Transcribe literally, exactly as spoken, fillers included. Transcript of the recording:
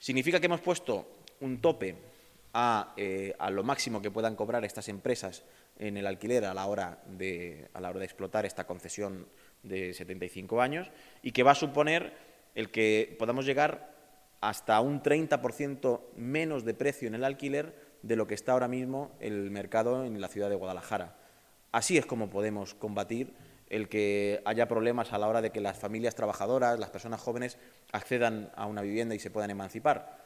Significa que hemos puesto un tope a, eh, a lo máximo que puedan cobrar estas empresas en el alquiler a la hora de, a la hora de explotar esta concesión de setenta y cinco años, y que va a suponer el que podamos llegar hasta un treinta por ciento menos de precio en el alquiler de lo que está ahora mismo el mercado en la ciudad de Guadalajara. Así es como podemos combatir el que haya problemas a la hora de que las familias trabajadoras, las personas jóvenes, accedan a una vivienda y se puedan emancipar.